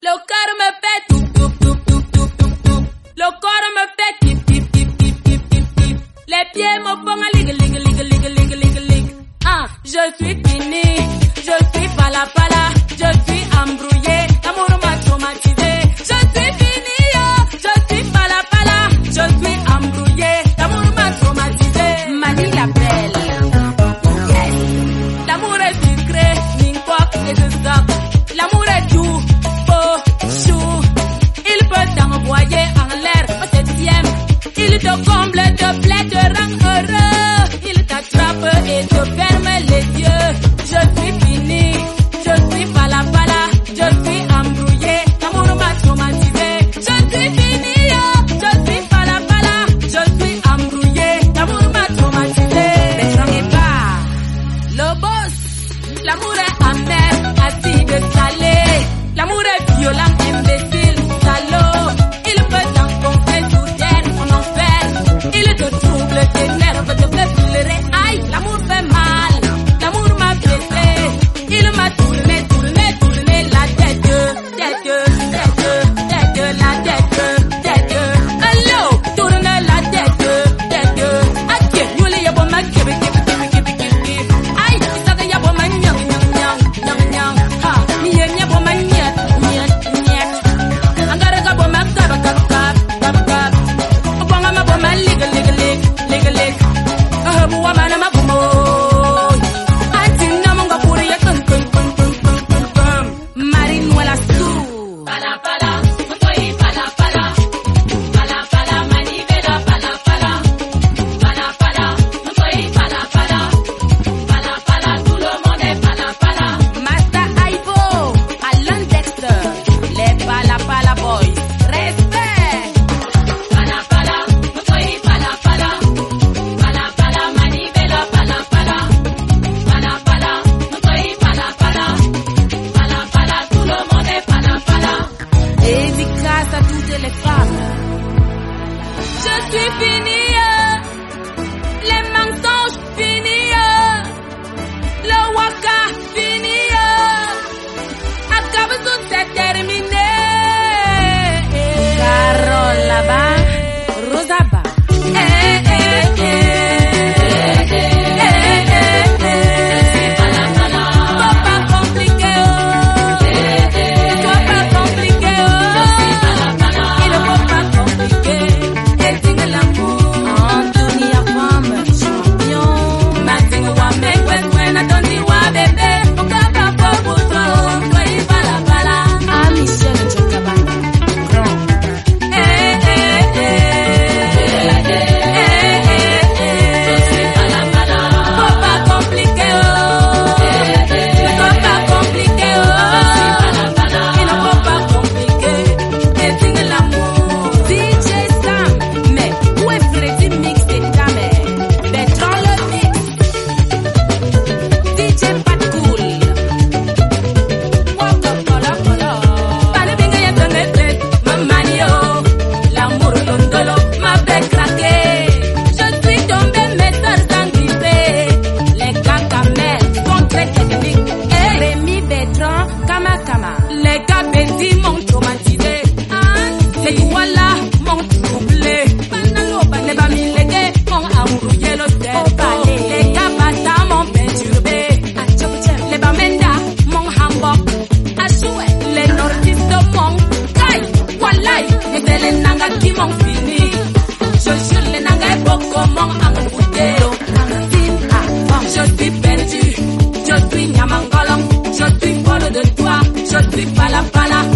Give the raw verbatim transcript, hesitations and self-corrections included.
Le cœur me fait tout, tout, tout, tout, tout, tout, tout. Le corps me fait tip, tip, tip, tip, tip, tip, tip. Les pieds me font un lig, lig, lig, lig, lig, lig, lig. Ah, je suis fini, je suis pala pala, je suis embrouillé, l'amour m'a traumatisé. Je suis fini, oh, je suis pala pala, je suis embrouillé, l'amour m'a traumatisé. Mani l'appelle, yes. L'amour est sucré, n'importe et je stoppe. L'amour est doux, beau, chou. Il peut t'envoyer en l'air au septième. Il te comble, te plaît, te rend heureux. Il t'attrape et te ferme les yeux. Je suis fini, je suis pala pala, je suis embrouillé, l'amour m'a traumatisé. Je suis fini, oh, je suis pala pala, je suis embrouillé, l'amour m'a traumatisé. Bertrand est pas le boss, l'amour est amer, acide, salé. L'amour est violent, imbécile, salaud. Il peut t'enfoncer sous terre, en enfer. Il te trouble, t'énerve, te fait pleurer. Aïe, l'amour fait mal, l'amour m'a blessé. Il m'a tourné, tourné, tourné la tête, tête, tête, tête, la tête, tête. Hello, tourne la tête, tête. Aïe, yule yabo ma kibi, kibi, kibi, kibi, kibi. Aïe, saga yabo ma nyang, nyang, nyang, nyang, nyang. Ha, niye yabo ma nyet, nyet, nyet. Angara gabo ma gaba, gaba, gaba, gaba, gaba. Obanga ma bo ma lig, lig, lig, lig, lig. Ah, buwa ma na ma bumo. Dédicace à toutes les femmes. Je suis finie, les mensonges finis, le waka fini, Akabusu c'est terminé. Carole là-bas, Rosaba. Eh, eh, eh. Les gars bendis m'ont traumatisé. Les voilà m'ont troublé. Les bamilés m'ont embrouillé le cerveau. Les gars bata m'ont perturbé. Les bamenda m'ont hamburg. Les nordistes m'ont caille. Voilà, et les nanga qui m'ont fini. Je jure les nanga et beaucoup m'ont embrouillé. Je suis perdu, je suis nyamangolong. Je suis folle de toi, je suis pala pala.